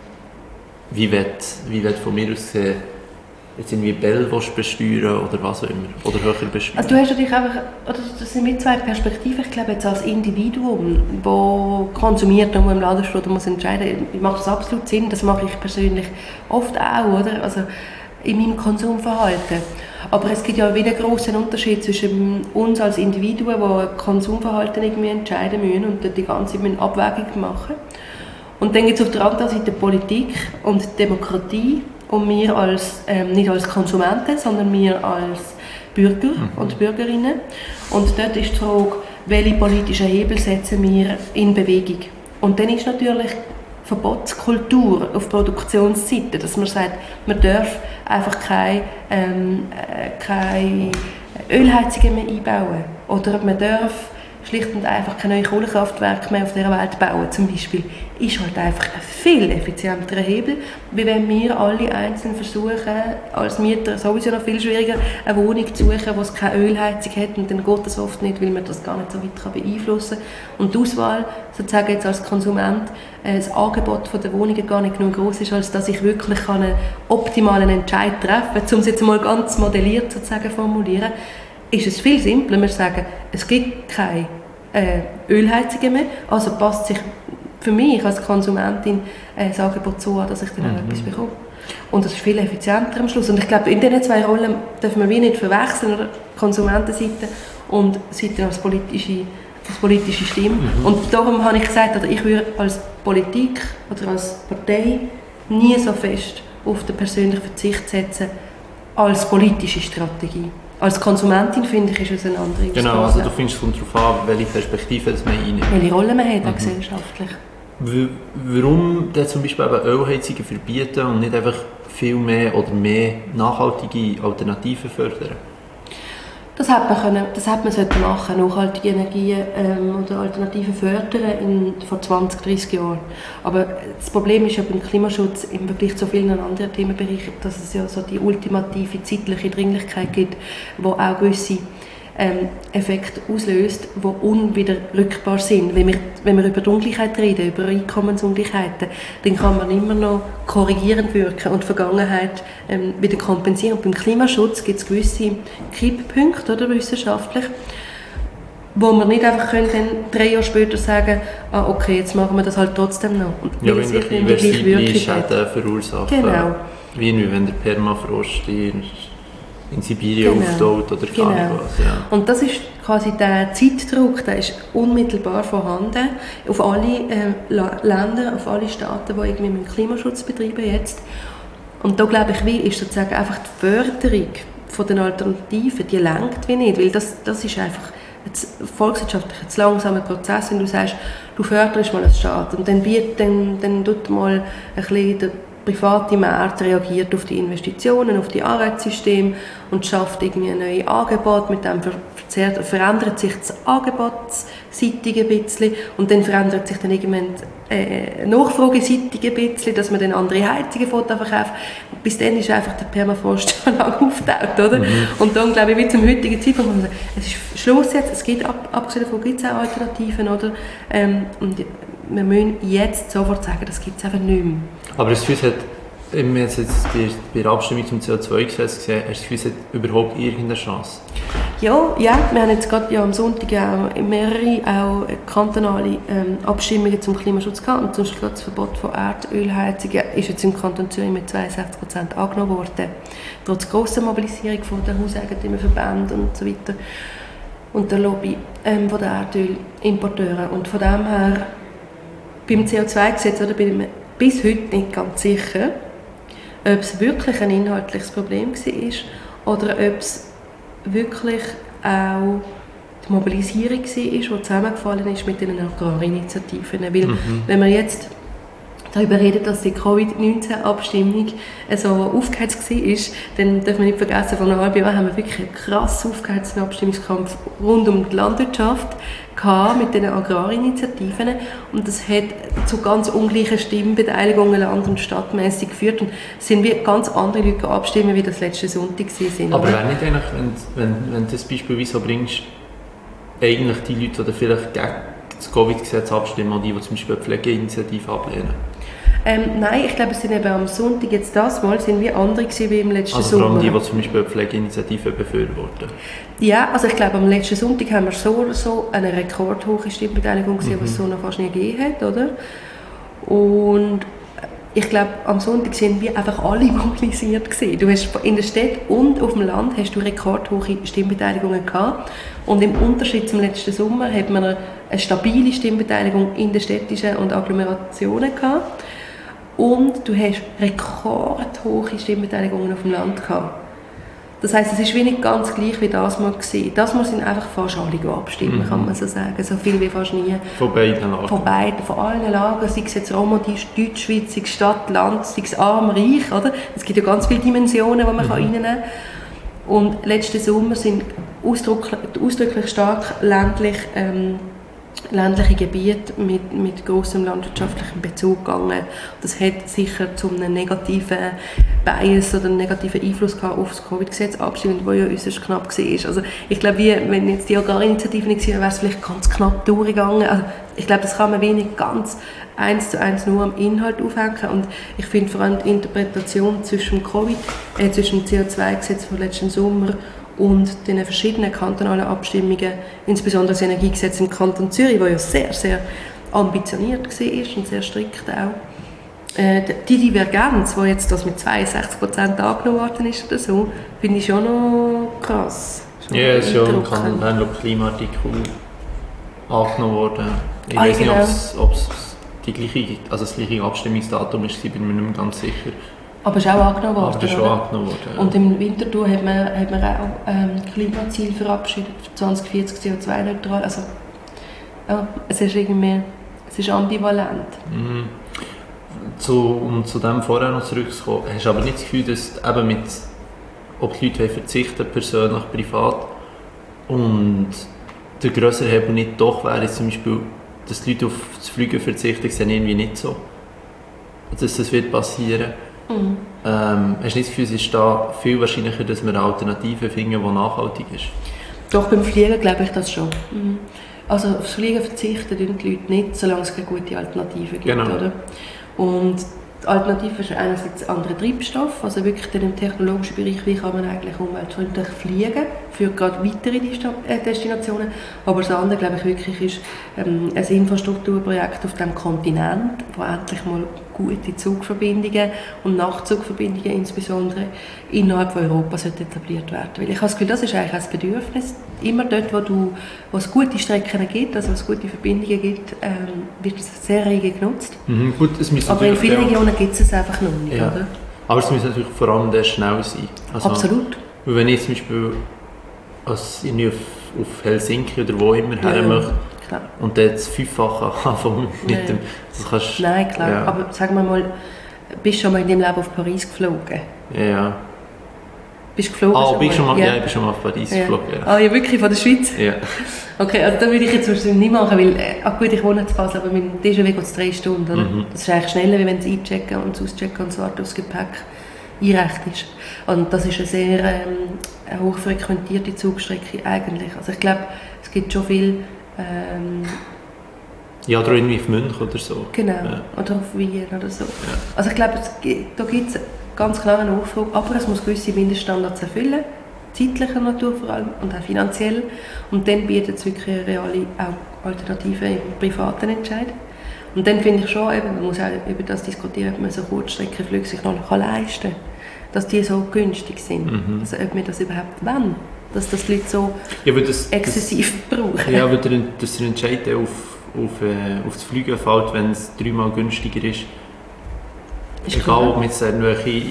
wie wenn wie von mir aus äh, jetzt irgendwie Bell besteuern oder was auch immer, oder höher besteuern. Also du hast natürlich einfach, oder das sind mit zwei Perspektiven, ich glaube jetzt als Individuum, das konsumiert und im Laden steht und muss entscheiden, macht das absolut Sinn, das mache ich persönlich oft auch, oder? Also in meinem Konsumverhalten. Aber es gibt ja wieder einen grossen Unterschied zwischen uns als Individuen, die ein Konsumverhalten irgendwie entscheiden müssen und dort die ganze Zeit eine Abwägung machen. Und dann gibt es auf der anderen Seite Politik und Demokratie und wir als, ähm, nicht als Konsumenten, sondern wir als Bürger mhm. und Bürgerinnen. Und dort ist die Frage, welche politischen Hebel setzen wir in Bewegung. Und dann ist natürlich Verbotskultur auf Produktionsseite, dass man sagt, man darf einfach keine, ähm, keine Ölheizungen mehr einbauen oder man darf schlicht und einfach keine neuen Kohlekraftwerke mehr auf dieser Welt bauen, zum Beispiel, ist halt einfach ein viel effizienterer Hebel, wie wenn wir alle einzeln versuchen, als Mieter sowieso noch viel schwieriger, eine Wohnung zu suchen, wo es keine Ölheizung hat, und dann geht das oft nicht, weil man das gar nicht so weit beeinflussen kann. Und die Auswahl, sozusagen jetzt als Konsument, das Angebot der Wohnungen gar nicht genug groß ist, als dass ich wirklich einen optimalen Entscheid treffen kann, um es jetzt mal ganz modelliert sozusagen formulieren, ist es viel simpler. Wir sagen, es gibt keine äh, Ölheizungen mehr, also passt sich für mich als Konsumentin äh, das Angebot so an, dass ich dann auch mhm. etwas bekomme. Und das ist viel effizienter am Schluss. Und ich glaube, in diesen zwei Rollen dürfen wir wie nicht verwechseln, oder? Konsumentenseite und Seite als politische, als politische Stimme. Mhm. Und darum habe ich gesagt, oder ich würde als Politik oder als Partei nie so fest auf den persönlichen Verzicht setzen als politische Strategie. Als Konsumentin, finde ich, ist es eine andere Ausgabe. Genau, also du findest, es kommt darauf an, welche Perspektive das man einnimmt. Welche Rolle man hat, mhm. gesellschaftlich. W- warum dann zum Beispiel eben Ölheizungen verbieten und nicht einfach viel mehr oder mehr nachhaltige Alternativen fördern? Das hat man können, das hat man sollten machen, nachhaltige Energien ähm, oder Alternativen fördern in, vor zwanzig, dreissig Jahren. Aber das Problem ist ja beim Klimaschutz im Vergleich zu vielen anderen Themenbereichen, dass es ja so die ultimative zeitliche Dringlichkeit gibt, die auch gewisse ähm, Effekte auslöst, die unwiderrückbar sind. Wenn wir, wenn wir über die Ungleichheit reden, über Einkommensungleichheiten, dann kann man immer noch korrigierend wirken und die Vergangenheit ähm, wieder kompensieren. Und beim Klimaschutz gibt es gewisse Kipppunkte, oder, wissenschaftlich, wo man nicht einfach können, dann drei Jahre später sagen, ah, okay, jetzt machen wir das halt trotzdem noch. Und ja, wenn wir irreversible Schäden verursachen. Genau. Wie wenn der Permafrost in in Sibirien genau. auftaut oder genau. keine was. Ja. Und das ist quasi der Zeitdruck, der ist unmittelbar vorhanden auf alle äh, Länder, auf alle Staaten, die irgendwie mit Klimaschutz betreiben jetzt. Und da glaube ich, wie ist sozusagen einfach die Förderung von den Alternativen, die lenkt wie nicht, weil das, das ist einfach ein volkswirtschaftlich ein langsamer Prozess, wenn du sagst, du förderst mal einen Staat und dann wird dann, dann tut mal ein bisschen der private Markt reagiert auf die Investitionen, auf die Anreizsysteme und schafft irgendwie ein neues Angebot. Mit dem ver- verändert sich das Angebotsseitige ein bisschen und dann verändert sich dann irgendwann äh, Nachfrageseitige ein bisschen, dass man dann andere Heizungen verkauft. Bis dann ist einfach der Permafrost schon lange aufgetaucht, oder? Mhm. Und dann glaube ich, wie zum heutigen Zeitpunkt, man sagen, es ist Schluss jetzt, es gibt, ab, abgesehen davon gibt es auch Alternativen, oder? Ähm, und wir müssen jetzt sofort sagen, das gibt es einfach nicht mehr. Aber das Gefühl hat, wir haben jetzt bei, bei der Abstimmung zum C O zwei Gesetz gesehen, hast du das Gefühl, es hat überhaupt irgendeine Chance? Ja, ja, wir haben jetzt gerade ja am Sonntag auch mehrere auch kantonale ähm, Abstimmungen zum Klimaschutz gehabt. Und zum Beispiel das Verbot von Erdölheizungen ist jetzt im Kanton Zürich mit zweiundsechzig Prozent angenommen worden. Trotz grosser Mobilisierung von den Hauseigentümerverbänden und so weiter. Und der Lobby ähm, von den Erdölimporteuren. Und von dem her, beim C O zwei Gesetz oder bin ich mir bis heute nicht ganz sicher, ob es wirklich ein inhaltliches Problem war oder ob es wirklich auch die Mobilisierung war, die zusammengefallen ist mit den Agrarinitiativen. Weil, mhm. wenn wir jetzt darüber reden, dass die Covid neunzehn Abstimmung so aufgeheizt war, dann darf man nicht vergessen, vor einem halben Jahr haben wir wirklich einen krass aufgeheizten Abstimmungskampf rund um die Landwirtschaft gehabt, mit den Agrarinitiativen, und das hat zu ganz ungleichen Stimmbeteiligungen land- und stadtmässig geführt, und es sind wie ganz andere Leute abstimmen, wie das letzte Sonntag waren. Aber wäre nicht eigentlich, wenn, wenn, wenn du das Beispiel wie so bringst, eigentlich die Leute, die vielleicht gegen das Covid-Gesetz abstimmen, und die, die zum Beispiel die Pflegeinitiative ablehnen? Ähm, nein, ich glaube, es sind eben am Sonntag jetzt das Mal sind wie andere gewesen wie im letzten also Sommer. Also vor allem die, die zum Beispiel die Pflegeinitiative befürworten? Ja, also ich glaube, am letzten Sonntag haben wir so oder so eine rekordhohe Stimmbeteiligung gesehen, mhm. was es so noch fast nie gegeben hat, oder? Und ich glaube, am Sonntag sind wir einfach alle mobilisiert gewesen. Du hast in der Stadt und auf dem Land hast du rekordhohe Stimmbeteiligungen gehabt. Und im Unterschied zum letzten Sommer hat man eine stabile Stimmbeteiligung in den städtischen und Agglomerationen gehabt. Und du hast rekordhohe Stimmbeteiligungen auf dem Land gehabt. Das heisst, es ist wie nicht ganz gleich wie das Mal gesehen. Das Mal sind einfach fast alle abstimmen, mhm. kann man so sagen. So viel wie fast nie. Von beiden Lagern? Von beiden, von allen Lagern. Sei es jetzt Romantisch, Deutschschweiz, sei es Stadt, Land, sei es arm, reich. Oder? Es gibt ja ganz viele Dimensionen, die man mhm. reinnehmen kann. Und letzten Sommer sind ausdrücklich, ausdrücklich stark ländlich, ähm, ländliche Gebiete mit, mit grossem landwirtschaftlichen Bezug gegangen. Das hat sicher zu einem negativen Bias oder einen negativen Einfluss gehabt auf das Covid-Gesetz abgestimmt, das ja äußerst knapp war. Also ich glaube, wie, wenn jetzt die Agrarinitiative nicht gewesen wäre, wäre es vielleicht ganz knapp durchgegangen. Also ich glaube, das kann man wenig ganz eins zu eins nur am Inhalt aufhängen. Und ich finde vor allem die Interpretation zwischen, Covid, äh, zwischen dem C O zwei Gesetz von letzten Sommer und den verschiedenen kantonalen Abstimmungen, insbesondere das Energiegesetz im Kanton Zürich, das ja sehr, sehr ambitioniert war und sehr strikt auch. Äh, die Divergenz, die jetzt das mit zweiundsechzig Prozent angenommen worden ist oder so, finde ich schon noch krass. Schon ja, es ist schon im Kanton Bern Klimaartikel angenommen worden. Ich ah, weiß genau. nicht, ob es die gleiche, also das gleiche Abstimmungsdatum ist, bin mir nicht mehr ganz sicher. Aber es ist auch angenommen worden. Aber schon angenommen worden, ja. Und im Winterthur hat man, hat man auch ähm, Klimaziel verabschiedet für zwanzig vierzig C O zwei neutral. Also, ja, es ist irgendwie, es ist ambivalent. Mhm. Zu, um zu dem vorher noch zurückzukommen, hast du aber nicht das Gefühl, dass eben mit, ob die Leute verzichten, persönlich, privat, und der grössere Hebel nicht doch wäre, zum Beispiel, dass die Leute auf das Fliegen verzichten, sehen irgendwie nicht so. Dass das wird passieren. Mhm. Ähm, hast du nicht das Gefühl, es ist da viel wahrscheinlicher, dass wir eine Alternative finden, die nachhaltig ist? Doch, beim Fliegen glaube ich das schon. Mhm. Also aufs Fliegen verzichten die Leute nicht, solange es keine gute Alternative gibt. Genau. Oder? Und die Alternative ist einerseits andere Treibstoff, also wirklich in dem technologischen Bereich, wie kann man eigentlich umweltfreundlich fliegen, für gerade weitere Destinationen. Aber das andere, glaube ich, wirklich ist ähm, ein Infrastrukturprojekt auf dem Kontinent, wo endlich mal gute Zugverbindungen und Nachtzugverbindungen insbesondere innerhalb von Europa etabliert werden. Weil ich habe das Gefühl, das ist eigentlich ein Bedürfnis. Immer dort, wo, du, wo es gute Strecken gibt, also wo es gute Verbindungen gibt, ähm, wird es sehr rege genutzt. Mhm, gut, es aber in vielen Regionen gibt es es einfach noch nicht. Ja. Oder? Aber es muss natürlich vor allem sehr schnell sein. Also, absolut. Wenn ich zum Beispiel als ich auf, auf Helsinki oder wo immer her möchte, klar. Und dann das Fünffache anfangen mit ja. dem, das kannst, nein, klar, ja. Aber sagen wir mal, bist du schon mal in deinem Leben auf Paris geflogen? Ja, ja. Bist du geflogen? Ah, schon bist mal? Schon mal, ja. ja, ich bin schon mal auf Paris ja. geflogen. Ja. Ah, ja, wirklich, von der Schweiz? Ja. Okay, also da würde ich jetzt wahrscheinlich nicht machen, weil, äh, gut, ich wohne in Basel, aber mit dem D J W geht es drei Stunden, oder? Mhm. Das ist eigentlich schneller, als wenn du einchecken und auschecken und so weiter aufs Gepäck einrechnest. Und das ist eine sehr ähm, eine hochfrequentierte Zugstrecke eigentlich. Also ich glaube, es gibt schon viel... Ähm, ja, oder irgendwie auf München oder so. Genau, ja. Oder auf Wien oder so. Ja. Also ich glaube, es, da gibt es ganz klar eine Nachfrage, aber es muss gewisse Mindeststandards erfüllen. zeitlicher Natur vor allem und auch finanziell. Und dann bietet es wirklich eine reale auch Alternative im privaten Entscheid. Und dann finde ich schon, eben, man muss auch über das diskutieren, ob man so Kurzstreckenflüge sich noch leisten kann. Dass die so günstig sind. Mhm. Also ob wir das überhaupt wollen. Dass das die Leute so ja, das, exzessiv das, brauchen. Ja, aber der, dass der Entscheid auf, auf, äh, auf das Fliegen fällt, wenn es dreimal günstiger ist. ist Egal, ob man jetzt irgendwelche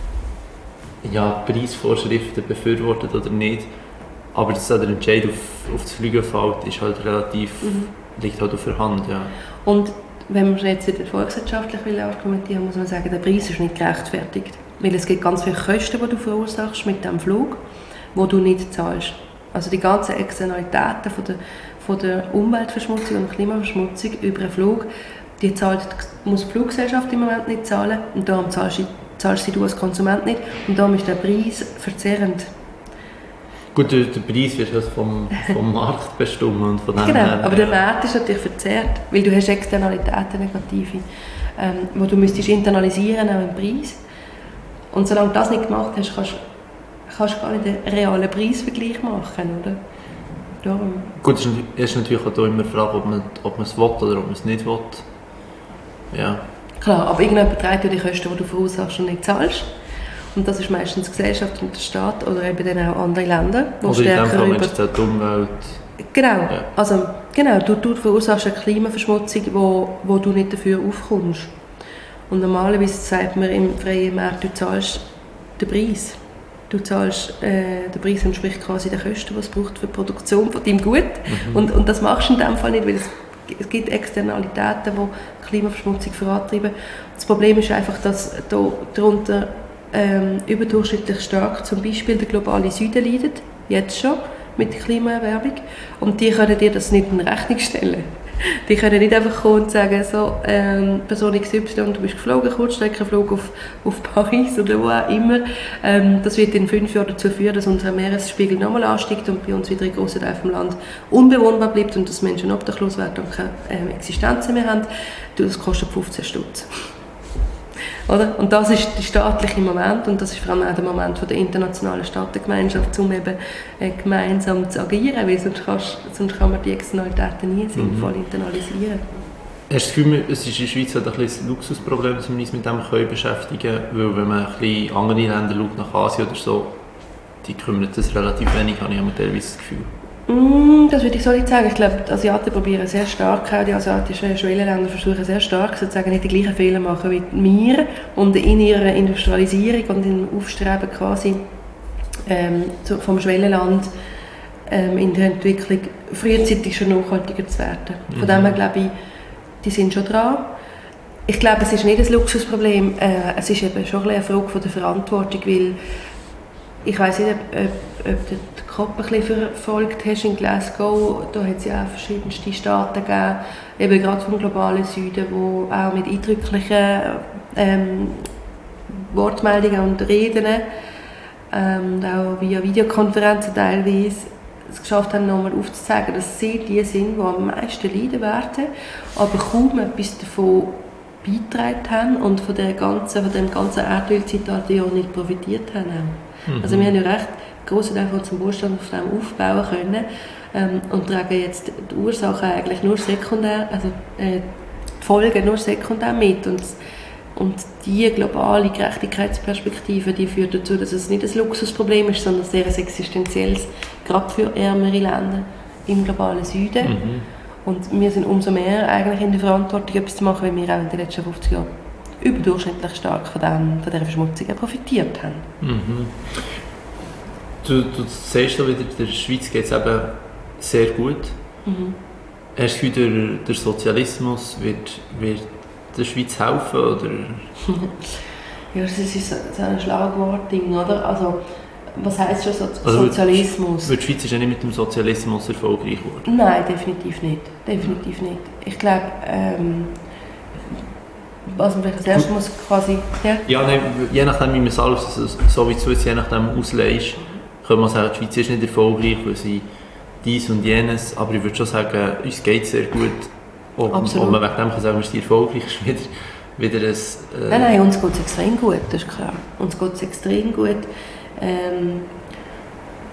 ja, Preisvorschriften befürwortet oder nicht. Aber dass der Entscheid auf, auf das Fliegen fällt, ist halt relativ, mhm. liegt halt auf der Hand. Ja. Und wenn man jetzt volkswirtschaftlich argumentieren will, muss man sagen, der Preis ist nicht gerechtfertigt. Weil es gibt ganz viele Kosten, die du verursachst mit diesem Flug, die du nicht zahlst. Also die ganzen Externalitäten von der, von der Umweltverschmutzung und Klimaverschmutzung über einen Flug, die zahlt, muss die Fluggesellschaft im Moment nicht zahlen und darum zahlst, zahlst du als Konsument nicht und darum ist der Preis verzerrend. Gut, der, der Preis wird also vom, vom Markt bestimmt und von dem genau, her, aber der Wert ist natürlich verzerrt, weil du hast Externalitäten, negative, ähm, wo du müsstest internalisieren auch im Preis. Und solange du das nicht gemacht hast, kannst du gar nicht einen realen Preisvergleich machen, oder? Darum. Gut, es ist natürlich auch immer die Frage, ob man, ob man es will oder ob man es nicht will. Ja. Klar, aber irgendjemand trägt ja die Kosten, die du verursachst und nicht zahlst. Und das ist meistens die Gesellschaft und der Staat oder eben dann auch andere Länder, die oder stärker in dem Fall über... ist es die Umwelt. Genau, ja. also genau, du, du verursachst eine Klimaverschmutzung, wo, wo du nicht dafür aufkommst. Und normalerweise sagt man im freien Markt, du zahlst den Preis. Du zahlst, äh, der Preis entspricht quasi den Kosten, die es braucht für die Produktion von deinem Gut. Mhm. Und, und das machst du in dem Fall nicht, weil es, es gibt Externalitäten, die Klimaverschmutzung vorantreiben. Das Problem ist einfach, dass da, darunter ähm, überdurchschnittlich stark zum Beispiel der globale Süden leidet, jetzt schon, mit der Klimaerwärmung. Und die können dir das nicht in Rechnung stellen. Die können nicht einfach kommen und sagen, so, ähm, Person X Y, du bist geflogen, Kurzstreckenflug auf, auf Paris oder wo auch immer. Ähm, das wird in fünf Jahren dazu führen, dass unser Meeresspiegel nochmal ansteigt und bei uns wieder in grossen Teilen vom Land unbewohnbar bleibt und dass Menschen obdachlos werden und keine ähm, Existenzen mehr haben. Das kostet fünfzehn Stutz. Oder? Und das ist der staatliche Moment und das ist vor allem auch der Moment von der internationalen Staatengemeinschaft, um eben äh, gemeinsam zu agieren, weil sonst, kannst, sonst kann man die Externalitäten nie sinnvoll mhm. internalisieren. Hast du das Gefühl, es ist in der Schweiz halt ein, ein Luxusproblem, dass wir uns mit dem können beschäftigen können, weil wenn man ein bisschen andere Länder schaut, nach Asien oder so, die kümmern das relativ wenig, habe ich teilweise das Gefühl. Mm, das würde ich so nicht sagen. Ich glaube, die Asiaten probieren sehr stark, auch die asiatischen Schwellenländer versuchen sehr stark, sozusagen nicht die gleichen Fehler machen wie wir und in ihrer Industrialisierung und im Aufstreben quasi ähm, so vom Schwellenland ähm, in der Entwicklung frühzeitig schon nachhaltiger zu werden. Mhm. Von dem her glaube ich, die sind schon dran. Ich glaube, es ist nicht ein Luxusproblem, äh, es ist eben schon eine Frage von der Verantwortung, weil ich weiss nicht, ob, ob, ob du die C O P ein bisschen verfolgt hast in Glasgow. Da hat es ja auch verschiedenste Staaten gegeben, eben gerade vom globalen Süden, wo auch mit eindrücklichen ähm, Wortmeldungen und Reden, ähm, auch via Videokonferenzen teilweise, es geschafft haben, nochmal aufzuzeigen, dass sie die sind, die am meisten leiden werden, aber kaum etwas davon beigetragen haben und von, der ganzen, von dem ganzen Erdölzeitalter ja nicht profitiert haben. Mhm. Also wir haben ja recht grossen Teil von unserem Wohlstand auf dem aufbauen können ähm, und tragen jetzt die Ursachen eigentlich nur sekundär, also äh, die Folgen nur sekundär mit. Und, und diese globale Gerechtigkeitsperspektive, die führt dazu, dass es nicht ein Luxusproblem ist, sondern sehr ein existenzielles, gerade für ärmere Länder im globalen Süden. Mhm. Und wir sind umso mehr eigentlich in der Verantwortung, etwas zu machen, weil wir auch in den letzten fünfzig Jahren überdurchschnittlich stark von, dem, von dieser Verschmutzung profitiert haben. Mhm. Du, du siehst da wieder, der Schweiz geht es eben sehr gut. Mhm. Hast du das Gefühl, der, der Sozialismus wird, wird der Schweiz helfen? Oder? Ja, das ist so ein Schlagwortding, oder? Also, was heisst schon so also Sozialismus? Wird, die Schweiz ist ja nicht mit dem Sozialismus erfolgreich geworden. Nein, definitiv nicht. Definitiv nicht. Ich glaube, ähm, was man vielleicht als erstes muss quasi... Ja, ja nein, je nachdem, wie man es alles, so wie du es je nachdem auslegst, kann man sagen, die Schweiz ist nicht erfolgreich, weil sie dies und jenes, aber ich würde schon sagen, uns geht es sehr gut. Ob, ob man wegen dem kann sagen, wir sind erfolgreich, ist wieder, wieder ein... Äh nein, nein, uns geht es extrem gut, das ist klar. Uns geht es extrem gut. Ähm,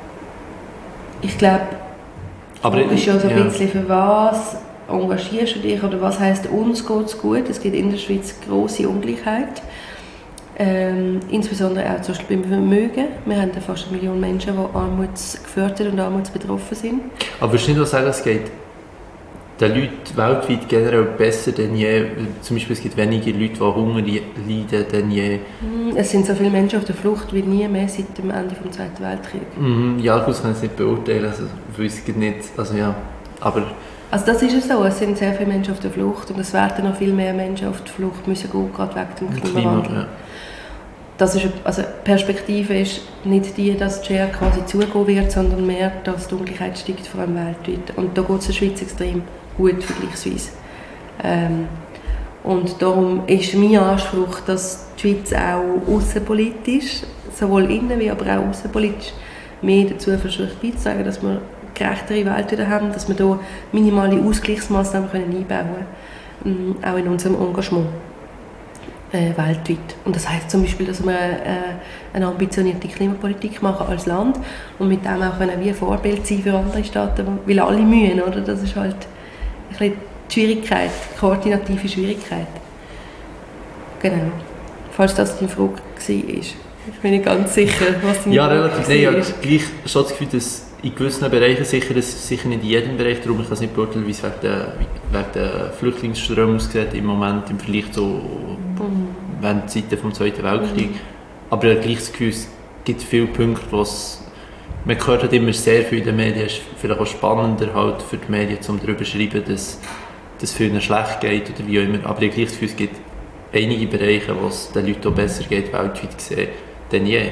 ich glaube, aber du bist ja so ein ja. bisschen für was engagierst du dich oder was heisst, uns geht es gut? Es gibt in der Schweiz grosse Ungleichheit. Ähm, insbesondere auch zum Beispiel beim Vermögen. Wir haben fast eine Million Menschen, die armutsgefährdet und armutsbetroffen sind. Aber würdest du nicht auch sagen, es geht den Leuten weltweit generell besser denn je? Zum Beispiel es gibt weniger Leute, die Hunger leiden denn je. Es sind so viele Menschen auf der Flucht wie nie mehr seit dem Ende des Zweiten Weltkriegs. Mhm, ja, gut, das kann ich nicht beurteilen, also ich weiß nicht, also ja, aber... Also das ist es so, es sind sehr viele Menschen auf der Flucht und es werden noch viel mehr Menschen auf die Flucht müssen gehen, gerade wegen dem Klimawandel. Klima, ja. Das ist, also die Perspektive ist nicht die, dass die Schere quasi zugehen wird, sondern mehr, dass die Ungleichheit steigt, vor allem weltweit. Und da geht es der Schweiz extrem gut vergleichsweise. Ähm, und darum ist mein Anspruch, dass die Schweiz auch außenpolitisch, sowohl innen- wie aber auch außenpolitisch, mehr dazu versucht beizutragen, dass wir eine gerechtere Welt wieder haben, dass wir hier minimale Ausgleichsmaßnahmen einbauen können, auch in unserem Engagement. Äh, weltweit. Und das heisst zum Beispiel, dass wir äh, eine ambitionierte Klimapolitik machen als Land und mit dem auch können wie Vorbild sein für andere Staaten, weil alle mühen, oder? Das ist halt ein bisschen die Schwierigkeit, die koordinative Schwierigkeit. Genau. Falls das deine Frage war. Ich bin nicht ganz sicher, was deine ja, Frage relativ. Nein, ja, gleich schon das Gefühl, dass in gewissen Bereichen, sicher, dass sicher nicht in jedem Bereich, darum ich kann es nicht beurteilen, wie es wegen der, wegen der Flüchtlingsströme aussieht im Moment im Vergleich zu mhm. während der Zeit des Zweiten Weltkriegs. Mhm. Aber ich habe gleich das Gefühl, es gibt viele Punkte, wo es, man hört halt immer sehr viel in den Medien, es ist vielleicht auch spannender halt für die Medien, um darüber zu schreiben, dass es vielen schlecht geht oder wie auch immer. Aber ich habe gleich das Gefühl, es gibt einige Bereiche, wo es den Leuten auch besser geht, weltweit gesehen, denn je.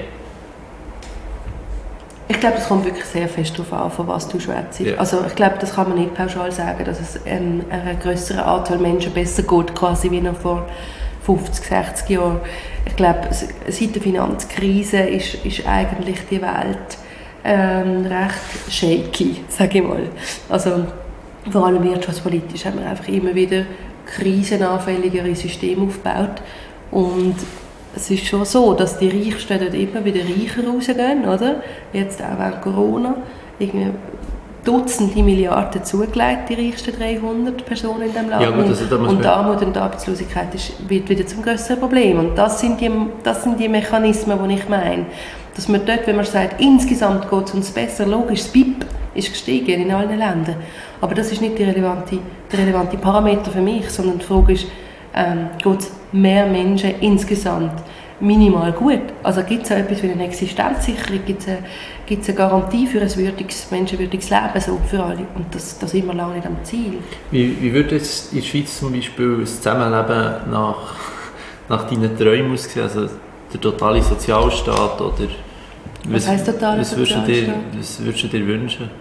Ich glaube, das kommt wirklich sehr fest darauf an, von was du schwätzt. Yeah. Also ich glaube, das kann man nicht pauschal sagen, dass es ähm, einer grösseren Anzahl Menschen besser geht, quasi wie noch vor fünfzig, sechzig Jahren. Ich glaube, seit der Finanzkrise ist, ist eigentlich die Welt ähm, recht shaky, sage ich mal. Also vor allem wirtschaftspolitisch haben wir einfach immer wieder krisenanfälligere Systeme aufgebaut und es ist schon so, dass die Reichsten dort immer wieder reicher rausgehen, oder? Jetzt auch während Corona. Irgendwie Dutzende Milliarden zugelegt, die reichsten dreihundert Personen in diesem Land. Ja, gut, also da und die Armut und die Arbeitslosigkeit ist, wird wieder zum grösseren Problem. Und das sind, die, das sind die Mechanismen, die ich meine. Dass man dort, wenn man sagt, insgesamt geht es uns besser, logisch, das B I P ist gestiegen in allen Ländern. Aber das ist nicht der relevante, der relevante Parameter für mich, sondern die Frage ist, ähm, geht es mehr Menschen insgesamt minimal gut? Also gibt es etwas wie eine Existenzsicherung, gibt es eine, eine Garantie für ein würdiges, menschenwürdiges Leben so für alle? Und das, das sind wir lange nicht am Ziel. Wie, wie würde jetzt in der Schweiz zum Beispiel das Zusammenleben nach, nach deinen Träumen aussehen? Also der totale Sozialstaat oder was, was heisst totaler was Sozialstaat? Dir, was würdest du dir wünschen?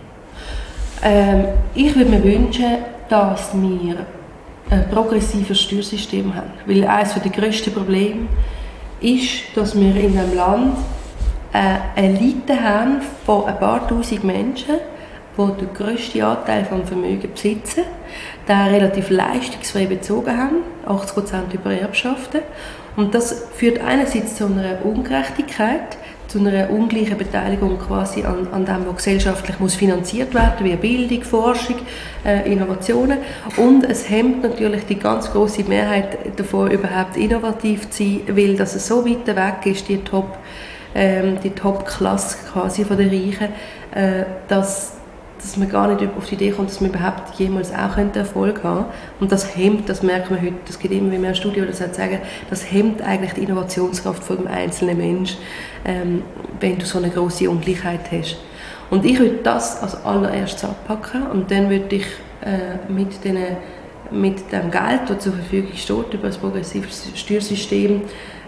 Ähm, ich würde mir wünschen, dass wir ein progressives Steuersystem haben. Weil eines der grössten Probleme ist, dass wir in einem Land eine Elite haben von ein paar tausend Menschen, die den grössten Anteil des Vermögens besitzen, den relativ leistungsfrei bezogen haben, achtzig Prozent über Erbschaften. Und das führt einerseits zu einer Ungerechtigkeit, zu einer ungleichen Beteiligung quasi an, an dem, was gesellschaftlich muss finanziert werden, wie Bildung, Forschung, äh, Innovationen. Und es hemmt natürlich die ganz große Mehrheit davon, überhaupt innovativ zu sein, weil das so weit weg ist, die Top, ähm, die Top-Klasse quasi von den Reichen, äh, dass dass man gar nicht auf die Idee kommt, dass man überhaupt jemals auch Erfolg haben könnte. Und das hemmt, das merkt man heute, das gibt immer mehr Studien, die das sagen, das hemmt eigentlich die Innovationskraft von dem einzelnen Menschen, ähm, wenn du so eine grosse Ungleichheit hast. Und ich würde das als allererstes anpacken und dann würde ich äh, mit, den, mit dem Geld, das zur Verfügung steht, über das progressive Steuersystem,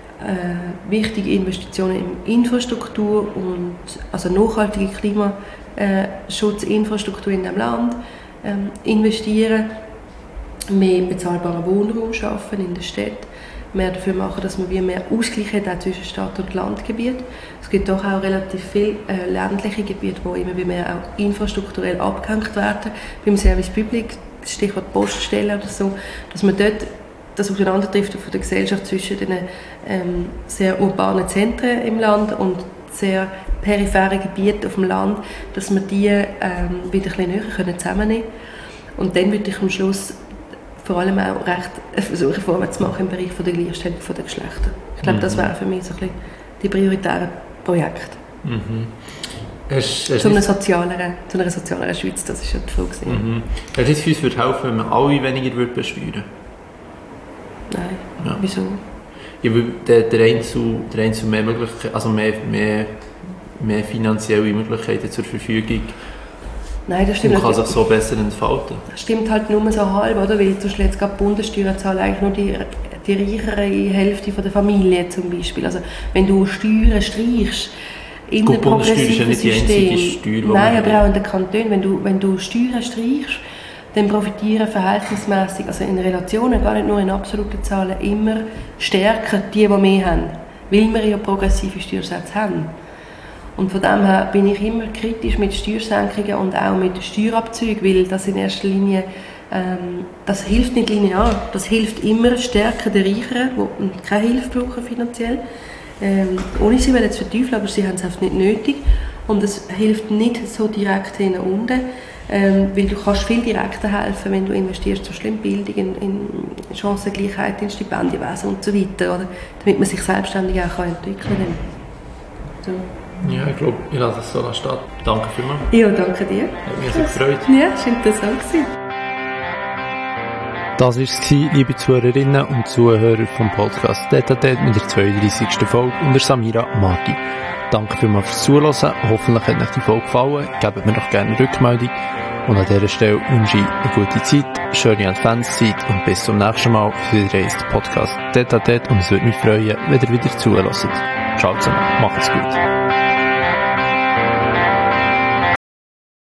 äh, wichtige Investitionen in Infrastruktur und also nachhaltige Klima Äh, Schutzinfrastruktur in dem Land ähm, investieren, mehr bezahlbaren Wohnraum schaffen in der Stadt, mehr dafür machen, dass man wie mehr Ausgleich hat auch zwischen Stadt und Landgebiet. Es gibt doch auch relativ viele äh, ländliche Gebiete, wo immer mehr auch infrastrukturell abgehängt werden, beim Service Public, Stichwort Poststellen oder so, dass man dort das Auseinanderdriften von der Gesellschaft zwischen den ähm, sehr urbanen Zentren im Land und sehr periphere Gebiete auf dem Land, dass wir die ähm, wieder ein bisschen näher können zusammennehmen können. Und dann würde ich am Schluss vor allem auch recht versuchen, vorwärts zu machen im Bereich von der Gleichstellung der Geschlechter. Ich glaube, mhm. das wäre für mich so ein bisschen die prioritären Projekte. Mhm. Hast, hast zu, einer sozialeren, zu einer sozialeren Schweiz, das ist ja die Frage. Mhm. Hast du das Gefühl, es würde helfen, wenn man alle weniger würde besteuern? Nein, ja. Wieso? Ja, weil der, der Einzel, der Einzel mehr Möglichkeiten, also mehr, mehr, mehr finanzielle Möglichkeiten zur Verfügung. Nein, das stimmt. Und kann sich so besser entfalten. Das stimmt halt nur so halb, oder? Weil zum Beispiel jetzt gerade die Bundessteuern zahlen eigentlich nur die, die reichere Hälfte von der Familie zum Beispiel. Also wenn du Steuern streichst, in einem progressiven System, Steuer, nein, aber auch in den Kantonen, wenn du, wenn du Steuern streichst, dann profitieren verhältnismäßig, also in Relationen, gar nicht nur in absoluten Zahlen, immer stärker die, die mehr haben, weil wir ja progressive Steuersätze haben. Und von dem her bin ich immer kritisch mit Steuersenkungen und auch mit Steuerabzügen, weil das in erster Linie, ähm, das hilft nicht linear, das hilft immer stärker den Reicheren, die keine Hilfe brauchen finanziell. Ähm, ohne sie zu verteufeln, aber sie haben es einfach nicht nötig. Und es hilft nicht so direkt hin unten, ähm, weil du kannst viel direkter helfen, wenn du investierst, zum Beispiel in Bildung, in, in Chancengleichheit, in Stipendienwesen und so weiter, oder? Damit man sich selbstständig auch kann entwickeln kann. So. Ja, ich glaube, ich lasse es so stehen. Danke vielmals. Ja, danke dir. Hat mich sehr gefreut. Ja, es war interessant. Das war es, liebe Zuhörerinnen und Zuhörer vom Podcast Detatet mit der zweiunddreissigsten Folge unter Samira Marti. Danke vielmals fürs Zuhören. Hoffentlich hat euch die Folge gefallen. Gebt mir doch gerne eine Rückmeldung. Und an dieser Stelle wünsche ich eine gute Zeit, schöne Adventszeit und bis zum nächsten Mal für den Podcast Detatet. Und es würde mich freuen, wenn ihr wieder zuhört. Ciao zusammen, macht's gut.